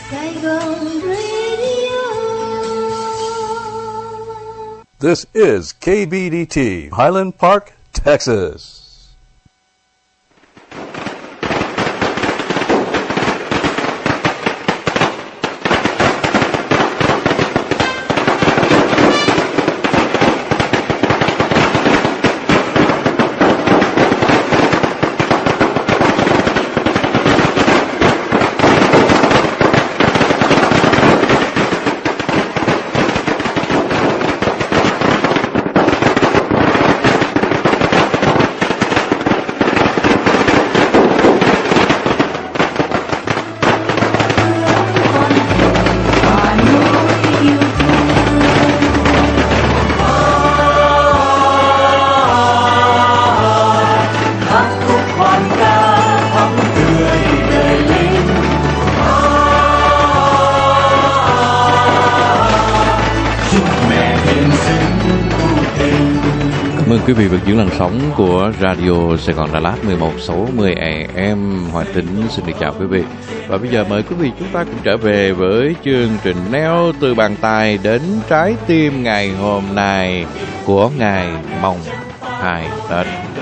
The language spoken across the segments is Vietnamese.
Saigon Radio. This is KBDT, Highland Park, Texas. Quý vị vẫn giữ làn sóng của Radio Sài Gòn Đà Lạt 1160 AM. Hoàng Tính xin được chào quý vị. Và bây giờ mời quý vị chúng ta cùng trở về với chương trình Neo từ bàn tay đến trái tim ngày hôm nay của ngày mồng 2 Tết.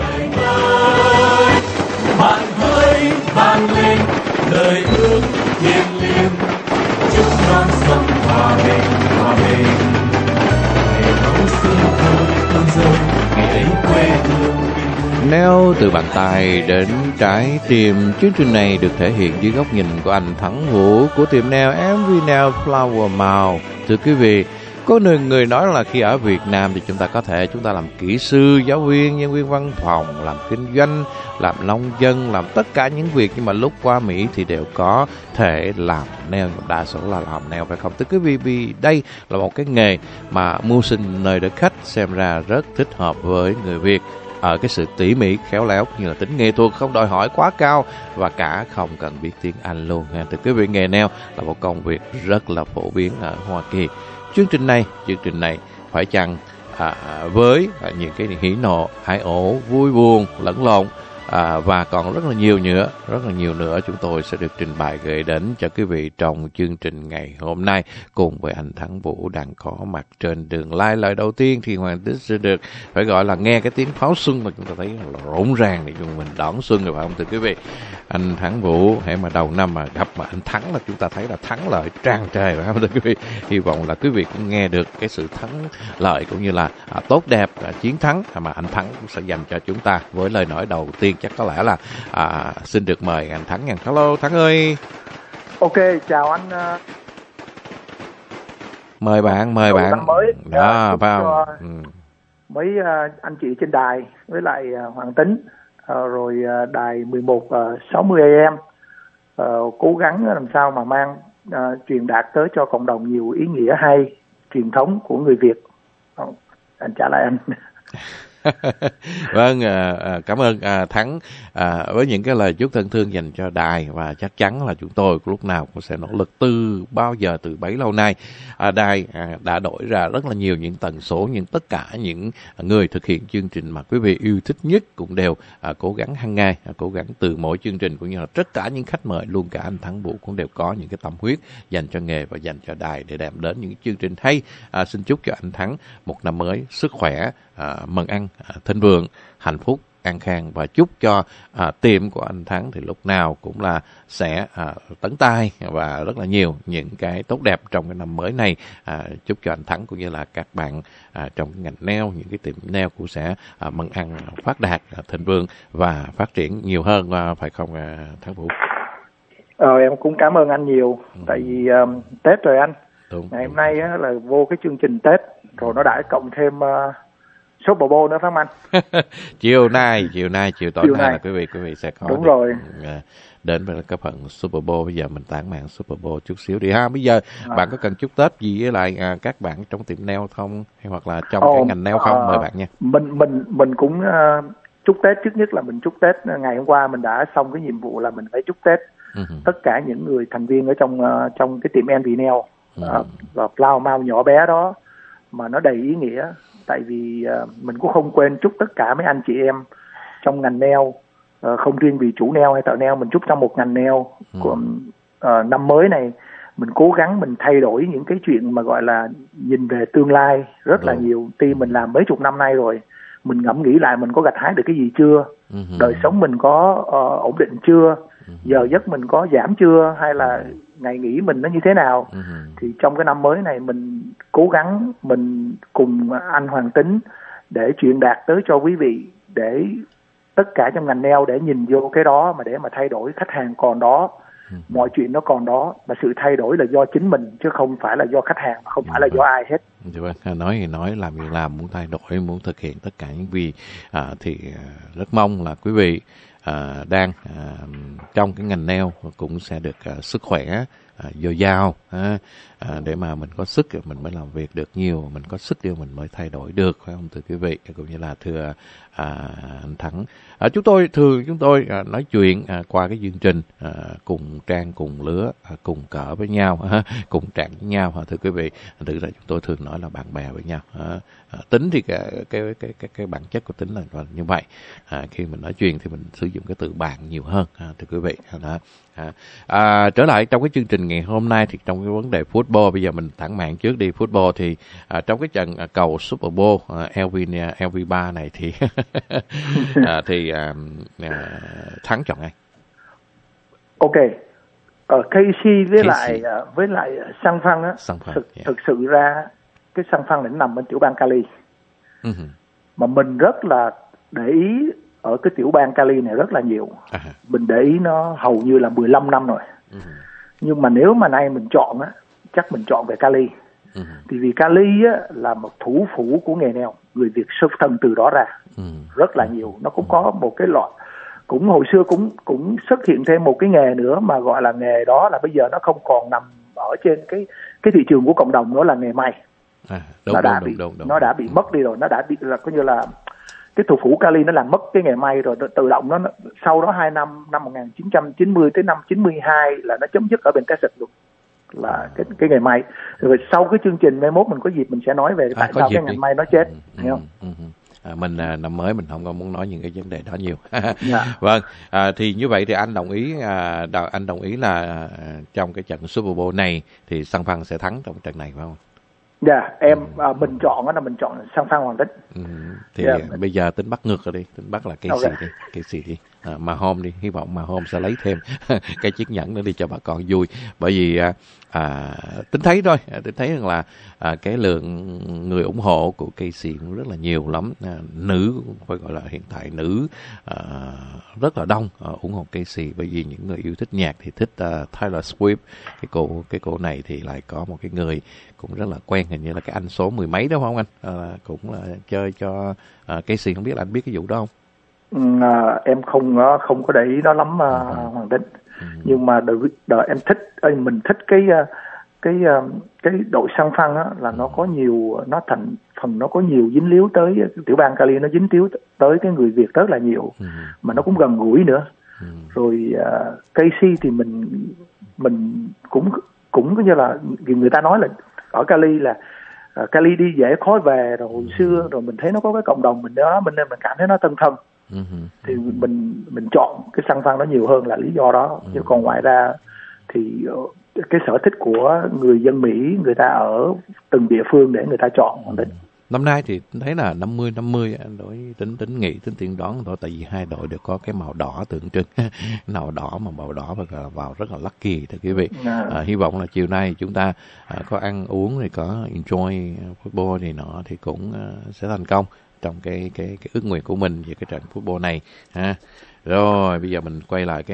Bạn hỡi vang lên lời ước thiêng liêng, chúc non sông hòa bình hòa bình. Ngày máu xưa thôi tuôn rơi, ngày ấy quê hương. Neo từ bàn tay đến trái tim. Chương trình này được thể hiện dưới góc nhìn của anh Thắng Vũ của tiệm nail MV Nail Flower Mouth. Thưa quý vị, có người nói là khi ở Việt Nam thì chúng ta làm kỹ sư, giáo viên, nhân viên văn phòng, làm kinh doanh, làm nông dân, làm tất cả những việc, nhưng mà lúc qua Mỹ thì đều có thể làm nail, đa số là làm nail, phải không? Thưa quý vị, vì đây là một cái nghề mà mưu sinh nơi đất khách, xem ra rất thích hợp với người Việt ở cái sự tỉ mỉ, khéo léo như là tính nghệ thuật, không đòi hỏi quá cao và cả không cần biết tiếng Anh luôn. Thưa quý vị, nghề nail là một công việc rất là phổ biến ở Hoa Kỳ. Chương trình này phải chăng với những cái hỉ nộ, ái ố, vui buồn, lẫn lộn và còn rất là nhiều nữa chúng tôi sẽ được trình bày gửi đến cho quý vị trong chương trình ngày hôm nay cùng với anh Thắng Vũ đang có mặt trên đường lai. Lời đầu tiên thì Hoàng Tính sẽ được phải gọi là nghe cái tiếng pháo xuân mà chúng ta thấy là rộn ràng để chúng mình đón xuân rồi, phải không thưa quý vị? Anh Thắng Vũ hễ mà đầu năm mà gặp mà anh Thắng là chúng ta thấy là thắng lợi tràn trề, phải không thưa quý vị? Hy vọng là quý vị cũng nghe được cái sự thắng lợi cũng như là tốt đẹp, chiến thắng mà anh Thắng cũng sẽ dành cho chúng ta với lời nói đầu tiên. Chắc có lẽ là xin được mời anh Thắng nha. Hello Thắng ơi. Ok, chào anh. Mời bạn. Năm mới đó vào mấy anh chị trên đài với lại Hoàng Tính rồi đài 1160 AM cố gắng làm sao mà mang truyền đạt tới cho cộng đồng nhiều ý nghĩa hay truyền thống của người Việt. Anh trả lại anh. Vâng, cảm ơn Thắng với những cái lời chúc thân thương dành cho đài, và chắc chắn là chúng tôi lúc nào cũng sẽ nỗ lực từ bấy lâu nay. Đài đã đổi ra rất là nhiều những tần số, nhưng tất cả những người thực hiện chương trình mà quý vị yêu thích nhất cũng đều cố gắng hàng ngày, cố gắng từ mỗi chương trình, cũng như là tất cả những khách mời, luôn cả anh Thắng Vũ cũng đều có những cái tâm huyết dành cho nghề và dành cho đài để đem đến những chương trình hay. Xin chúc cho anh Thắng một năm mới sức khỏe, mừng ăn, thịnh vượng, hạnh phúc, an khang, và chúc cho tiệm của anh Thắng thì lúc nào cũng là sẽ tấn tài và rất là nhiều những cái tốt đẹp trong cái năm mới này. Chúc cho anh Thắng cũng như là các bạn trong cái ngành nail, những cái tiệm nail cũng sẽ mừng ăn, phát đạt, thịnh vượng và phát triển nhiều hơn, phải không Thắng Vũ? Em cũng cảm ơn anh nhiều. Tại vì Tết rồi anh. Đúng. Ngày hôm nay là vô cái chương trình Tết rồi, nó đã cộng thêm Super Bowl nữa phải không anh? chiều tối nay là quý vị sẽ có. Đúng rồi. Đến với cái phần Super Bowl. Bây giờ mình tản mạn Super Bowl chút xíu đi ha. Bây giờ bạn có cần chúc Tết gì với lại các bạn trong tiệm nail không, hay hoặc là trong cái ngành nail không? Mời bạn nha. Mình cũng chúc Tết. Trước nhất là mình chúc Tết, ngày hôm qua mình đã xong cái nhiệm vụ là mình phải chúc Tết tất cả những người thành viên ở trong cái tiệm MV Nail và Flower Mouth nhỏ bé đó, mà nó đầy ý nghĩa. Tại vì mình cũng không quên chúc tất cả mấy anh chị em trong ngành nail, không riêng vì chủ nail hay thợ nail, mình chúc trong một ngành nail của năm mới này mình cố gắng mình thay đổi những cái chuyện mà gọi là nhìn về tương lai rất là nhiều. Tuy mình làm mấy chục năm nay rồi, mình ngẫm nghĩ lại mình có gặt hái được cái gì chưa, đời sống mình có ổn định chưa, giờ giấc mình có giảm chưa, hay là ngày nghỉ mình nó như thế nào. Thì trong cái năm mới này mình cố gắng mình cùng anh Hoàng Tính để truyền đạt tới cho quý vị, để tất cả trong ngành nail để nhìn vô cái đó mà để mà thay đổi. Khách hàng còn đó, mọi chuyện nó còn đó, mà sự thay đổi là do chính mình chứ không phải là do khách hàng, không phải là do ai hết. Nói thì nói, làm việc làm, muốn thay đổi, muốn thực hiện tất cả những việc thì rất mong là quý vị đang trong cái ngành nail cũng sẽ được sức khỏe dồi dào, để mà mình có sức mình mới làm việc được nhiều, mình có sức thì mình mới thay đổi được, phải không thưa quý vị, cũng như là thưa anh Thắng. Chúng tôi nói chuyện qua cái chương trình cùng trang cùng lứa, cùng cỡ với nhau, cùng trạng với nhau, thưa quý vị. Thực ra chúng tôi thường nói là bạn bè với nhau. Tính thì cái bản chất của Tính là như vậy. Khi mình nói chuyện thì mình sử dụng cái từ bạn nhiều hơn, thưa quý vị. Trở lại trong cái chương trình ngày hôm nay thì trong cái vấn đề football, bây giờ mình thẳng mạng trước đi. Football thì trong cái trận cầu Super Bowl LV3 này thì Thắng chọn ai? Ok, Casey với lại San Fran á, thực sự ra cái San Fran này nó nằm bên tiểu bang Cali, mà mình rất là để ý ở cái tiểu bang Cali này rất là nhiều. Mình để ý nó hầu như là 15 năm rồi. Nhưng mà nếu mà nay mình chọn á, chắc mình chọn về Cali. Thì vì Cali á là một thủ phủ của nghề nail, người Việt xuất thân từ đó ra rất là nhiều. Nó cũng có một cái loại, cũng hồi xưa cũng xuất hiện thêm một cái nghề nữa mà gọi là nghề đó là bây giờ nó không còn nằm ở trên cái thị trường của cộng đồng nữa, là nghề may. Nó đã bị mất đi rồi, nó đã bị là coi như là cái thủ phủ Cali nó làm mất cái nghề may rồi, tự động nó sau đó 2 năm 1990 tới năm 92 là nó chấm dứt ở bên Texas luôn, là cái nghề may. Rồi sau cái chương trình mai mốt mình có dịp mình sẽ nói về tại sao cái ngành may nó chết, hiểu không? Mình năm mới mình không có muốn nói những cái vấn đề đó nhiều. Vâng, thì như vậy thì anh đồng ý là trong cái trận Super Bowl này thì San Fran sẽ thắng trong trận này, phải không? Mình chọn là mình chọn San Fran Hoàng Tính. Thì bây giờ Tính bắt ngược rồi đi, Tính bắt là Casey đi. Mahomes đi, hy vọng Mahomes sẽ lấy thêm cái chiếc nhẫn nữa đi cho bà con vui. Bởi vì Tính thấy thôi, Tính thấy rằng là cái lượng người ủng hộ của Casey cũng rất là nhiều lắm. Nữ, phải gọi là hiện tại nữ rất là đông ủng hộ Casey, bởi vì những người yêu thích nhạc thì thích Taylor Swift. Cái cô này thì lại có một cái người cũng rất là quen, hình như là cái anh số 10 mấy đó không anh? Cũng là chơi cho Casey, không biết là anh biết cái vụ đó không? Em không có để ý đó lắm, Hoàng Tính. Nhưng mà em thích, mình thích cái đội San Fran á, là nó có nhiều, nó thành phần nó có nhiều dính líu tới tiểu bang Cali, nó dính líu tới cái người Việt rất là nhiều, mà nó cũng gần gũi nữa. Rồi Casey thì mình cũng có như là người ta nói là ở Cali là Cali đi dễ khó về, rồi hồi xưa rồi mình thấy nó có cái cộng đồng mình đó, mình nên mình cảm thấy nó thân thân. Thì mình chọn cái San Fran nó nhiều hơn là lý do đó. Chứ còn ngoài ra thì cái sở thích của người dân Mỹ, người ta ở từng địa phương để người ta chọn. Năm nay thì thấy là 50-50, đối tính nghĩ, tính tiên đoán thôi, tại vì hai đội đều có cái màu đỏ tượng trưng. Màu đỏ mà màu đỏ vào rất là lucky thưa quý vị. Hy vọng là chiều nay chúng ta có ăn uống thì có enjoy football thì nó thì cũng sẽ thành công trong cái ước nguyện của mình về cái trận football này ha. Rồi bây giờ mình quay lại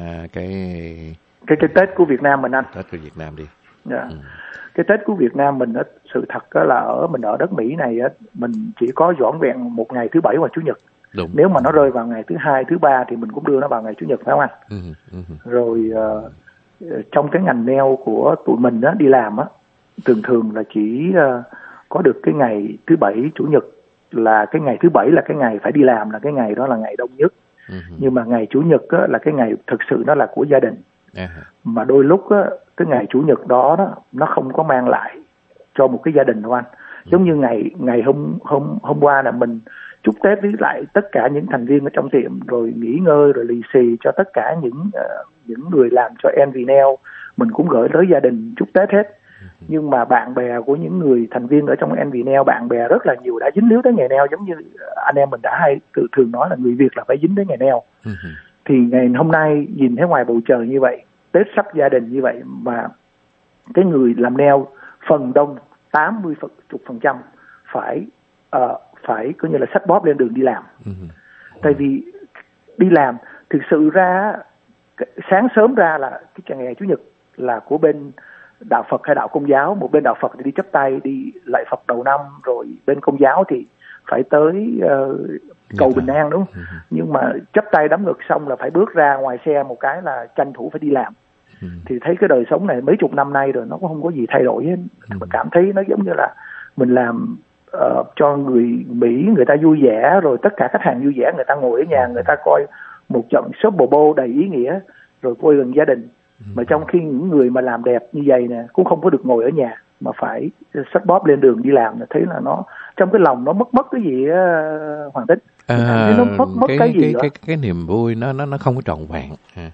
cái Tết của Việt Nam mình anh. Tết của Việt Nam đi. Cái Tết của Việt Nam mình á, sự thật là mình ở đất Mỹ này á, mình chỉ có vỏn vẹn một ngày thứ Bảy và Chủ nhật. Đúng. Nếu mà nó rơi vào ngày thứ Hai, thứ Ba thì mình cũng đưa nó vào ngày Chủ nhật, phải không anh? Rồi trong cái ngành nail của tụi mình á, đi làm á, thường là chỉ có được cái ngày thứ Bảy, Chủ nhật, là cái ngày thứ Bảy là cái ngày phải đi làm, là cái ngày đó là ngày đông nhất. Nhưng mà ngày Chủ nhật á, là cái ngày thực sự nó là của gia đình. Mà đôi lúc á, cái ngày Chủ nhật đó nó không có mang lại cho một cái gia đình đâu anh. Giống như ngày hôm qua là mình chúc Tết với lại tất cả những thành viên ở trong tiệm, rồi nghỉ ngơi, rồi lì xì cho tất cả những người làm cho NV Nail, mình cũng gửi tới gia đình chúc Tết hết. Nhưng mà bạn bè của những người thành viên ở trong NVNail, bạn bè rất là nhiều đã dính líu tới nghề nail, giống như anh em mình đã hay thường nói là người Việt là phải dính tới nghề nail. Thì ngày hôm nay nhìn thấy ngoài bầu trời như vậy, Tết sắp gia đình như vậy, mà cái người làm nail phần đông 80% phải coi như là xách bóp lên đường đi làm. Tại vì đi làm thực sự ra sáng sớm ra là cái ngày Chủ nhật là của bên đạo Phật hay đạo Công giáo. Một bên đạo Phật thì đi chắp tay đi lạy Phật đầu năm, rồi bên Công giáo thì phải tới cầu bình an, đúng không? Nhưng mà chắp tay đấm ngực xong là phải bước ra ngoài xe một cái là tranh thủ phải đi làm. Thì thấy cái đời sống này mấy chục năm nay rồi nó cũng không có gì thay đổi hết. Mình cảm thấy nó giống như là mình làm cho người Mỹ người ta vui vẻ, rồi tất cả khách hàng vui vẻ, người ta ngồi ở nhà người ta coi một trận shop bồ bô đầy ý nghĩa rồi vui gần gia đình. Mà trong khi những người mà làm đẹp như vậy nè cũng không có được ngồi ở nhà mà phải xách bóp lên đường đi làm, thấy là nó trong cái lòng nó mất cái gì á, Hoàng Tính. Nó mất cái gì đó. Cái niềm vui nó không có trọn vẹn.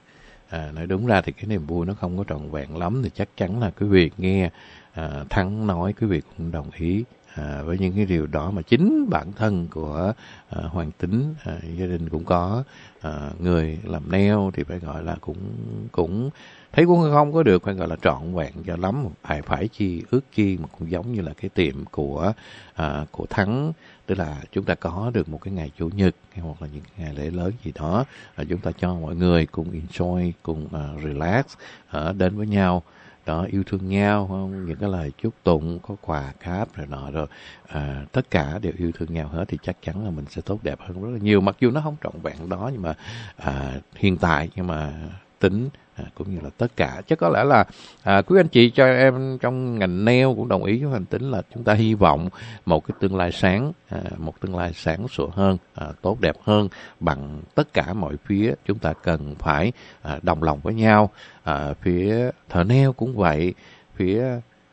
Nói đúng ra thì cái niềm vui nó không có trọn vẹn lắm, thì chắc chắn là quý vị nghe Thắng nói quý vị cũng đồng ý với những cái điều đó. Mà chính bản thân của Hoàng Tính, gia đình cũng có người làm nail thì phải gọi là cũng thấy cũng không có được phải gọi là trọn vẹn cho lắm, phải chi ước chi mà cũng giống như là cái tiệm của Thắng, tức là chúng ta có được một cái ngày Chủ nhật hay hoặc là những ngày lễ lớn gì đó, chúng ta cho mọi người cùng enjoy, cùng relax, đến với nhau đó, yêu thương nhau, không? Những cái lời chúc tụng, có quà cáp rồi nọ rồi, tất cả đều yêu thương nhau hết, thì chắc chắn là mình sẽ tốt đẹp hơn rất là nhiều. Mặc dù nó không trọn vẹn đó, nhưng mà hiện tại, nhưng mà Tính cũng như là tất cả, chắc có lẽ là quý anh chị cho em trong ngành nail cũng đồng ý với Hoàng Tính là chúng ta hy vọng một cái tương lai sáng, một tương lai sáng sủa hơn, tốt đẹp hơn bằng tất cả mọi phía. Chúng ta cần phải đồng lòng với nhau, phía thợ nail cũng vậy, phía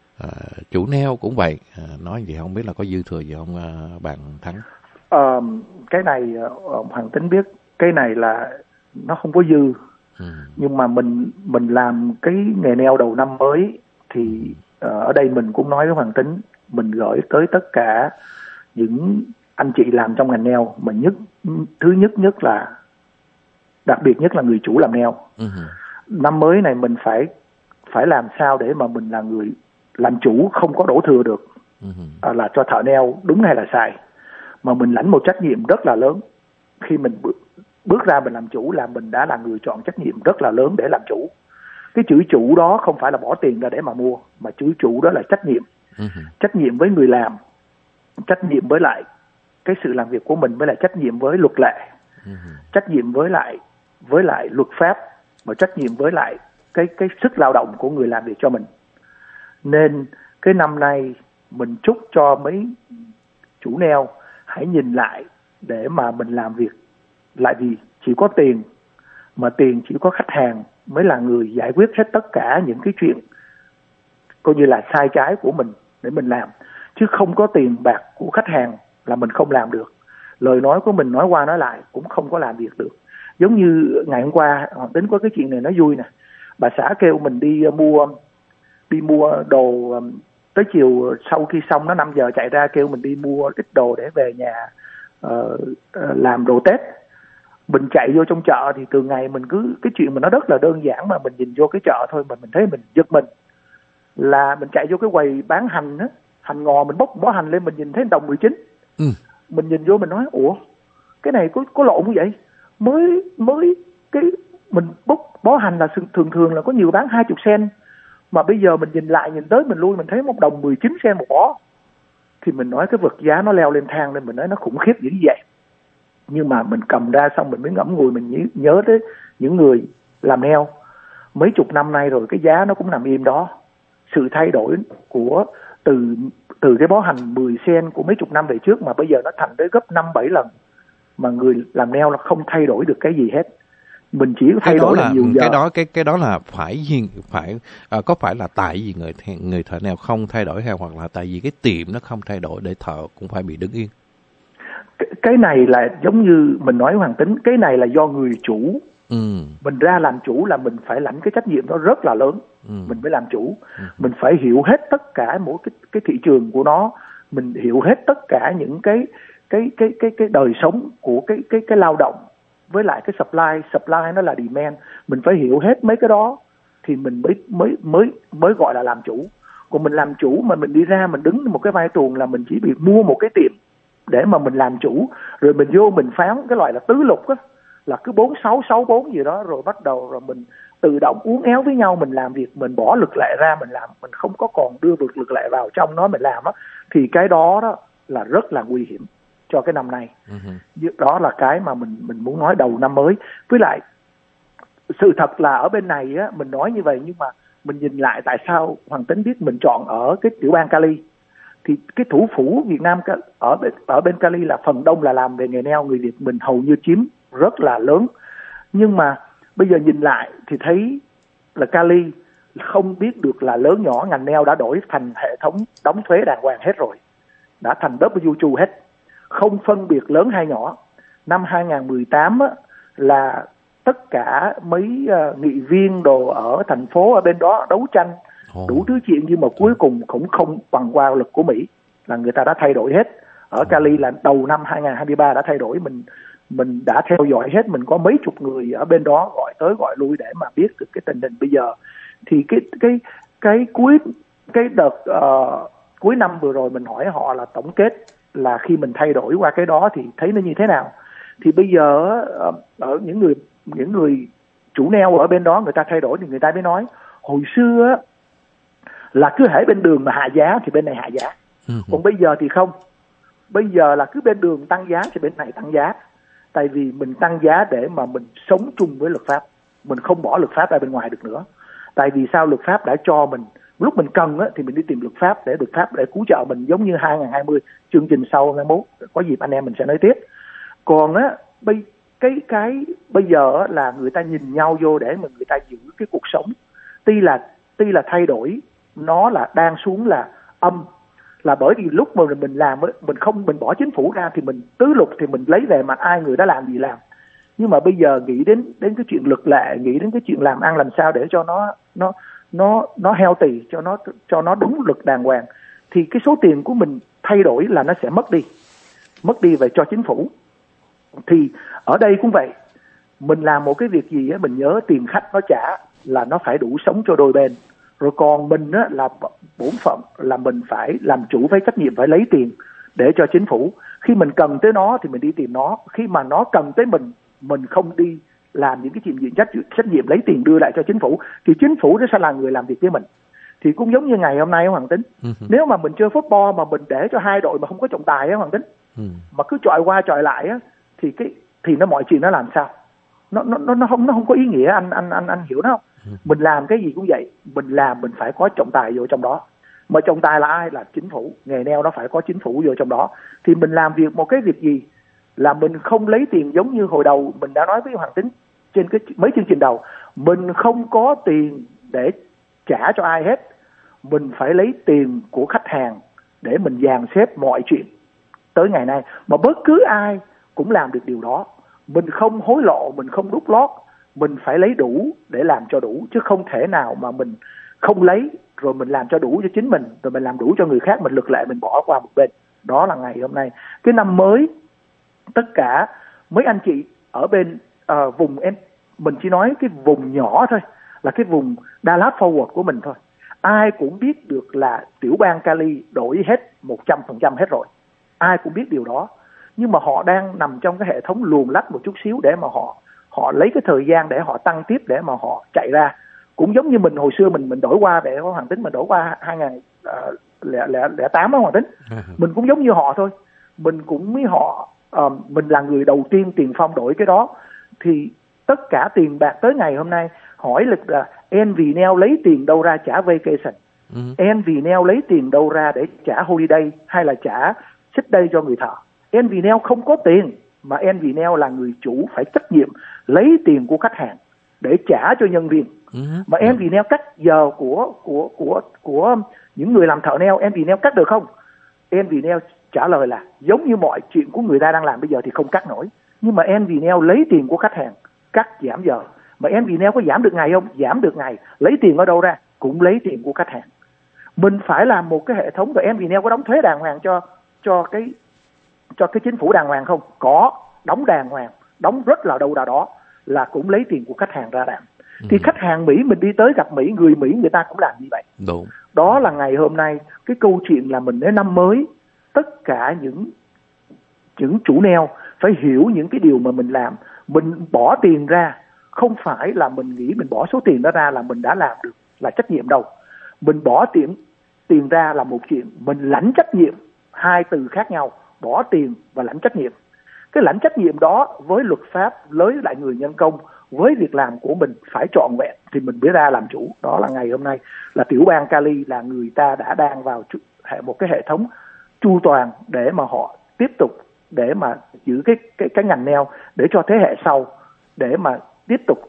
chủ nail cũng vậy. Nói gì không biết là có dư thừa gì không bạn Thắng? Cái này Hoàng Tính biết, cái này là nó không có dư. Nhưng mà mình làm cái nghề nail đầu năm mới thì ở đây mình cũng nói với Hoàng Tính, mình gửi tới tất cả những anh chị làm trong ngành nail mà thứ nhất là đặc biệt nhất là người chủ làm nail. Năm mới này mình phải làm sao để mà mình là người làm chủ không có đổ thừa được, là cho thợ nail đúng hay là sai, mà mình lãnh một trách nhiệm rất là lớn. Khi mình bước ra mình làm chủ là mình đã là người chọn trách nhiệm rất là lớn để làm chủ. Cái chữ chủ đó không phải là bỏ tiền ra để mà mua, mà chữ chủ đó là trách nhiệm. Trách nhiệm với người làm, trách nhiệm với lại cái sự làm việc của mình, với lại trách nhiệm với luật lệ, trách nhiệm với lại luật pháp, và trách nhiệm với lại cái sức lao động của người làm việc cho mình. Nên cái năm nay mình chúc cho mấy chủ nail hãy nhìn lại để mà mình làm việc lại, vì chỉ có tiền, mà tiền chỉ có khách hàng mới là người giải quyết hết tất cả những cái chuyện coi như là sai trái của mình để mình làm, chứ không có tiền bạc của khách hàng là mình không làm được. Lời nói của mình nói qua nói lại cũng không có làm việc được. Giống như ngày hôm qua Hoàng Tính có cái chuyện này nó vui nè, bà xã kêu mình đi mua đồ tới chiều, sau khi xong nó 5 giờ chạy ra kêu mình đi mua ít đồ để về nhà làm đồ Tết. Mình chạy vô trong chợ thì thường ngày mình cứ cái chuyện mà nó rất là đơn giản, mà mình nhìn vô cái chợ thôi mà mình thấy mình giật mình, là mình chạy vô cái quầy bán hành á, hành ngò, mình bóc bó hành lên mình nhìn thấy đồng 19. Mình nhìn vô mình nói ủa cái này có lộn như vậy, mới cái mình bóc bó hành là thường là có nhiều bán 20 sen, mà bây giờ mình nhìn lại nhìn tới mình lui mình thấy 1 đồng 19 sen một bó. Thì mình nói cái vật giá nó leo lên thang nên mình nói nó khủng khiếp dữ vậy. Nhưng mà mình cầm ra xong mình mới ngẫm ngùi, mình nhớ tới những người làm nail mấy chục năm nay rồi, cái giá nó cũng nằm im đó. Sự thay đổi của từ cái bó hành 10 sen của mấy chục năm về trước mà bây giờ nó thành tới gấp 5-7 lần, mà người làm nail là không thay đổi được cái gì hết. Mình chỉ thay đổi là nhiều giờ. Cái đó là phải có phải là tại vì người thợ nail không thay đổi, hay hoặc là tại vì cái tiệm nó không thay đổi để thợ cũng phải bị đứng yên? Cái này là giống như mình nói Hoàng Tính, cái này là do người chủ Mình ra làm chủ là mình phải lãnh cái trách nhiệm đó rất là lớn. Mình mới làm chủ. Mình phải hiểu hết tất cả mỗi cái thị trường của nó, mình hiểu hết tất cả những cái đời sống của cái lao động với lại cái supply nó là demand. Mình phải hiểu hết mấy cái đó thì mình mới gọi là làm chủ. Còn mình làm chủ mà mình đi ra mình đứng một cái vai tuồng là mình chỉ bị mua một cái tiệm để mà mình làm chủ, rồi mình vô mình phán cái loại là tứ lục á, là cứ 4664 gì đó, rồi bắt đầu rồi mình tự động uốn éo với nhau, mình làm việc, mình bỏ lực lệ ra mình làm, mình không có còn đưa được lực lệ vào trong nó mình làm á, thì cái đó là rất là nguy hiểm cho cái năm nay. Đó là cái mà mình muốn nói đầu năm mới. Với lại sự thật là ở bên này á, mình nói như vậy nhưng mà mình nhìn lại tại sao Hoàng Tính biết mình chọn ở cái tiểu bang Cali. Thì cái thủ phủ Việt Nam ở bên Cali là phần đông là làm về nghề neo, người Việt mình hầu như chiếm rất là lớn. Nhưng mà bây giờ nhìn lại thì thấy là Cali không biết được là lớn nhỏ, ngành neo đã đổi thành hệ thống đóng thuế đàng hoàng hết rồi, đã thành W2 hết, không phân biệt lớn hay nhỏ. Năm 2018 á, là tất cả mấy nghị viên đồ ở thành phố ở bên đó đấu tranh đủ thứ chuyện, nhưng mà cuối cùng cũng không bằng qua lực của Mỹ, là người ta đã thay đổi hết. Ở Cali là đầu năm 2023 đã thay đổi, mình đã theo dõi hết, mình có mấy chục người ở bên đó gọi tới gọi lui để mà biết được cái tình hình bây giờ. Thì cái đợt cuối năm vừa rồi mình hỏi họ là tổng kết là khi mình thay đổi qua cái đó thì thấy nó như thế nào. Thì bây giờ ở những người chủ neo ở bên đó người ta thay đổi thì người ta mới nói hồi xưa là cứ hễ bên đường mà hạ giá thì bên này hạ giá, còn bây giờ thì không, bây giờ là cứ bên đường tăng giá thì bên này tăng giá. Tại vì mình tăng giá để mà mình sống chung với luật pháp, mình không bỏ luật pháp ra bên ngoài được nữa. Tại vì sao? Luật pháp đã cho mình lúc mình cần á, thì mình đi tìm luật pháp để cứu trợ mình, giống như 2020 chương trình sau 21 có dịp anh em mình sẽ nói tiếp. Còn á cái bây giờ là người ta nhìn nhau vô để mà người ta giữ cái cuộc sống. Tuy là thay đổi nó là đang xuống là âm, là bởi vì lúc mà mình làm mình bỏ chính phủ ra thì mình tứ lục thì mình lấy về mà ai người đã làm gì làm. Nhưng mà bây giờ nghĩ đến cái chuyện luật lệ, nghĩ đến cái chuyện làm ăn làm sao để cho nó healthy, cho nó đúng luật đàng hoàng, thì cái số tiền của mình thay đổi là nó sẽ mất đi về cho chính phủ. Thì ở đây cũng vậy, mình làm một cái việc gì á, mình nhớ tiền khách nó trả là nó phải đủ sống cho đôi bên. Rồi còn mình á, là bổn phận là mình phải làm chủ với trách nhiệm phải lấy tiền để cho chính phủ. Khi mình cần tới nó thì mình đi tìm nó, khi mà nó cần tới mình không đi làm những cái chuyện gì trách nhiệm lấy tiền đưa lại cho chính phủ, thì chính phủ nó sẽ là người làm việc với mình. Thì cũng giống như ngày hôm nay Hoàng Tính, nếu mà mình chơi football mà mình để cho hai đội mà không có trọng tài á Hoàng Tính, mà cứ chọi qua chọi lại á, thì nó mọi chuyện nó làm sao? Nó không có ý nghĩa, anh hiểu đó không? Mình làm cái gì cũng vậy, mình phải có trọng tài vô trong đó. Mà trọng tài là ai? Là chính phủ. Nghề neo nó phải có chính phủ vô trong đó. Thì mình làm một cái việc gì là mình không lấy tiền, giống như hồi đầu mình đã nói với Hoàng Tính trên mấy chương trình đầu, mình không có tiền để trả cho ai hết, mình phải lấy tiền của khách hàng để mình dàn xếp mọi chuyện tới ngày nay. Mà bất cứ ai cũng làm được điều đó, mình không hối lộ, mình không đút lót, mình phải lấy đủ để làm cho đủ, chứ không thể nào mà mình không lấy rồi mình làm cho đủ cho chính mình, rồi mình làm đủ cho người khác, mình luật lệ mình bỏ qua một bên. Đó là ngày hôm nay. Cái năm mới, tất cả mấy anh chị ở bên vùng mình chỉ nói cái vùng nhỏ thôi, là cái vùng Dallas Forward của mình thôi, ai cũng biết được là tiểu bang Cali đổi hết 100% hết rồi, ai cũng biết điều đó. Nhưng mà họ đang nằm trong cái hệ thống luồn lách một chút xíu để mà họ lấy cái thời gian để họ tăng tiếp để mà họ chạy ra. Cũng giống như mình hồi xưa mình đổi qua để có Hoàng Tính, mình đổi qua 2008 á Hoàng Tính, mình cũng giống như họ thôi, mình cũng với họ, mình là người đầu tiên tiền phong đổi cái đó. Thì tất cả tiền bạc tới ngày hôm nay hỏi là NVNL lấy tiền đâu ra trả vacation, NVNL lấy tiền đâu ra để trả holiday hay là trả sick day cho người thợ. NVNL không có tiền, mà NVNL là người chủ phải trách nhiệm lấy tiền của khách hàng để trả cho nhân viên. Mà NVNL cắt giờ của những người làm thợ neo, NVNL cắt được không? NVNL trả lời là giống như mọi chuyện của người ta đang làm bây giờ thì không cắt nổi, nhưng mà NVNL lấy tiền của khách hàng cắt giảm giờ. Mà MVNL có giảm được ngày không? Giảm được ngày. Lấy tiền ở đâu ra? Cũng lấy tiền của khách hàng. Mình phải làm một cái hệ thống. Rồi MVNL có đóng thuế đàng hoàng cho cái chính phủ đàng hoàng không? Có, đóng đàng hoàng, đóng rất là đâu đó là cũng lấy tiền của khách hàng ra làm. Thì khách hàng Mỹ, mình đi tới gặp Mỹ, người Mỹ người ta cũng làm như vậy. Đúng. Đó là ngày hôm nay cái câu chuyện là mình đến năm mới, tất cả những chủ neo phải hiểu những cái điều mà mình làm. Mình bỏ tiền ra không phải là mình nghĩ mình bỏ số tiền đó ra là mình đã làm được là trách nhiệm đâu. Mình bỏ tiền ra là một chuyện, mình lãnh trách nhiệm, hai từ khác nhau, bỏ tiền và lãnh trách nhiệm. Cái lãnh trách nhiệm đó với luật pháp, với lại người nhân công, với việc làm của mình phải trọn vẹn thì mình mới ra làm chủ. Đó là ngày hôm nay là tiểu bang Cali là người ta đã đang vào một cái hệ thống chu toàn để mà họ tiếp tục để mà giữ cái ngành neo để cho thế hệ sau để mà tiếp tục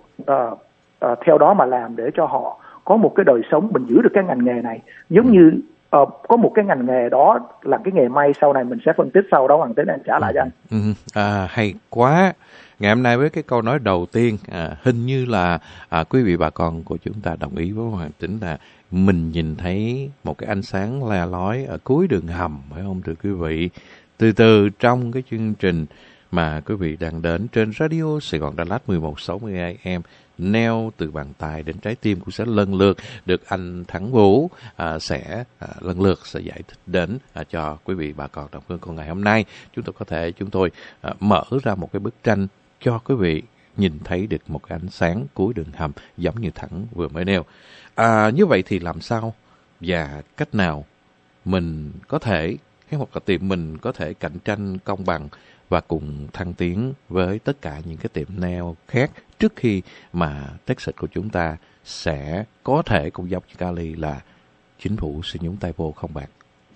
theo đó mà làm để cho họ có một cái đời sống, mình giữ được cái ngành nghề này. Giống như có một cái ngành nghề đó là cái nghề may, sau này mình sẽ phân tích sau đó. Hoàng Tín, anh trả lại cho anh. Hay quá. Ngày hôm nay với cái câu nói đầu tiên, hình như là quý vị bà con của chúng ta đồng ý với Hoàng Tín là mình nhìn thấy một cái ánh sáng le lói ở cuối đường hầm, phải không thưa quý vị? Từ từ trong cái chương trình mà quý vị đang đến trên Radio Sài Gòn Đà Lạt 1160 AM, neo từ bàn tay đến trái tim cũng sẽ lần lượt được anh Thắng Vũ sẽ lần lượt sẽ giải thích đến cho quý vị bà con đồng hương. Còn ngày hôm nay chúng tôi mở ra một cái bức tranh cho quý vị nhìn thấy được một cái ánh sáng cuối đường hầm giống như Thắng vừa mới nêu. Như vậy thì làm sao và cách nào mình có thể hoặc là tiệm mình có thể cạnh tranh công bằng và cùng thăng tiến với tất cả những cái tiệm nail khác trước khi mà Texas của chúng ta sẽ có thể cũng giống như Cali là chính phủ sẽ nhúng tay vô không bạn?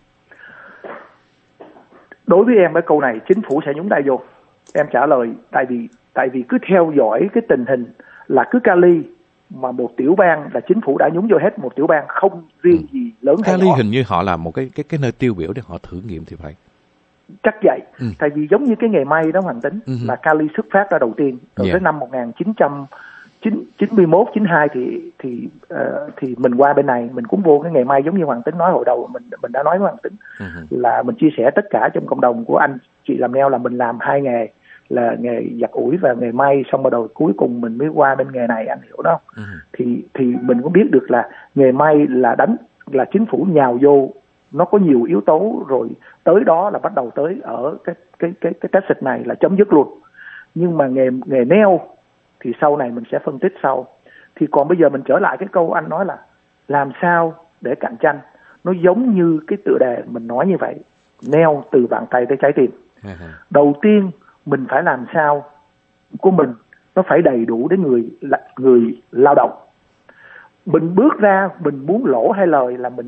Đối với em cái câu này chính phủ sẽ nhúng tay vô, em trả lời tại vì cứ theo dõi cái tình hình là cứ Cali mà một tiểu bang là chính phủ đã nhúng vô hết, một tiểu bang không riêng gì lớn hay nhỏ. Cali hình như họ là một cái nơi tiêu biểu để họ thử nghiệm thì phải. Chắc vậy. Tại vì giống như cái nghề may đó Hoàng Tín, là Cali xuất phát ra đầu tiên rồi tới năm 1991, 92 thì mình qua bên này mình cũng vô cái nghề may giống như Hoàng Tín nói hồi đầu, mình đã nói với Hoàng Tín là mình chia sẻ tất cả trong cộng đồng của anh chị làm nail là mình làm hai nghề là nghề giặt ủi và nghề may, xong bắt đầu cuối cùng mình mới qua bên nghề này, anh hiểu đó. Thì mình cũng biết được là nghề may là chính phủ nhào vô, nó có nhiều yếu tố rồi tới đó là bắt đầu tới ở cái Texas này là chấm dứt luôn. Nhưng mà nghề nail thì sau này mình sẽ phân tích sau. Thì còn bây giờ mình trở lại cái câu anh nói là làm sao để cạnh tranh, nó giống như cái tựa đề mình nói như vậy, nail từ bàn tay tới trái tim. Đầu tiên mình phải làm sao của mình nó phải đầy đủ đến người lao động. Mình bước ra mình muốn lỗ hay lời là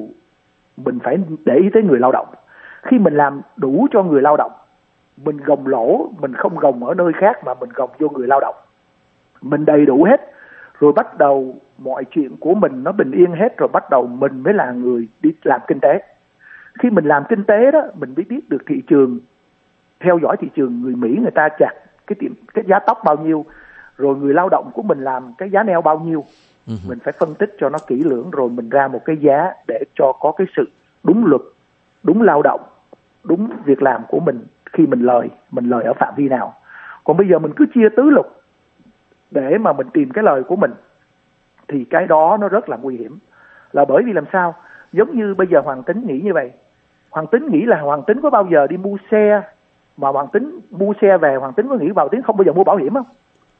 mình phải để ý tới người lao động. Khi mình làm đủ cho người lao động, mình gồng lỗ, mình không gồng ở nơi khác mà mình gồng vô người lao động, mình đầy đủ hết rồi bắt đầu mọi chuyện của mình nó bình yên hết, rồi bắt đầu mình mới là người đi làm kinh tế. Khi mình làm kinh tế đó, mình mới biết được thị trường, theo dõi thị trường người Mỹ người ta chặt cái giá tóc bao nhiêu, rồi người lao động của mình làm cái giá nail bao nhiêu. Mình phải phân tích cho nó kỹ lưỡng rồi mình ra một cái giá để cho có cái sự đúng luật, đúng lao động, đúng việc làm của mình. Khi mình lời ở phạm vi nào. Còn bây giờ mình cứ chia tứ lục để mà mình tìm cái lời của mình thì cái đó nó rất là nguy hiểm. Là bởi vì làm sao? Giống như bây giờ Hoàng Tín nghĩ như vậy, Hoàng Tín nghĩ là Hoàng Tín có bao giờ đi mua xe mà Hoàng Tín mua xe về, Hoàng Tín có nghĩ Hoàng Tín không bao giờ mua bảo hiểm không?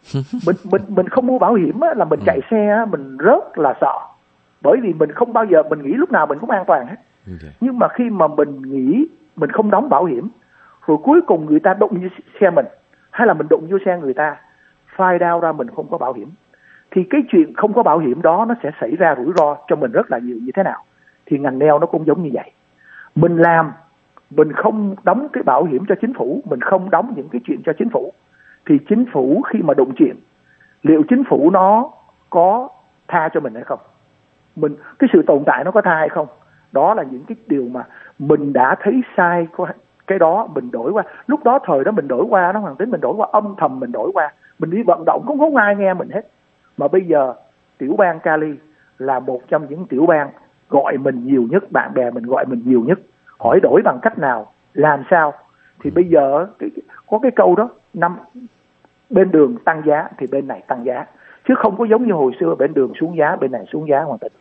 Mình không mua bảo hiểm á, là mình chạy xe á, mình rất là sợ. Bởi vì mình không bao giờ mình nghĩ lúc nào mình cũng an toàn hết. Nhưng mà khi mà mình nghĩ mình không đóng bảo hiểm, rồi cuối cùng người ta đụng vô xe mình, hay là mình đụng vô xe người ta, find out ra mình không có bảo hiểm, thì cái chuyện không có bảo hiểm đó nó sẽ xảy ra rủi ro cho mình rất là nhiều. Như thế nào? Thì ngành nail nó cũng giống như vậy. Mình làm, mình không đóng cái bảo hiểm cho chính phủ, mình không đóng những cái chuyện cho chính phủ, thì chính phủ khi mà đụng chuyện, liệu chính phủ nó có tha cho mình hay không? Cái sự tồn tại nó có tha hay không? Đó là những cái điều mà mình đã thấy sai, cái đó mình đổi qua. Lúc đó thời đó mình đổi qua đó Hoàng Tín, mình đổi qua âm thầm, mình đổi qua. mình đi vận động cũng không ai nghe mình hết. Mà bây giờ tiểu bang Cali là một trong những tiểu bang gọi mình nhiều nhất, bạn bè mình gọi mình nhiều nhất. Hỏi đổi bằng cách nào, làm sao? Thì bây giờ có cái câu đó, bên đường tăng giá thì bên này tăng giá, chứ không có giống như hồi xưa bên đường xuống giá, bên này xuống giá hoàn toàn.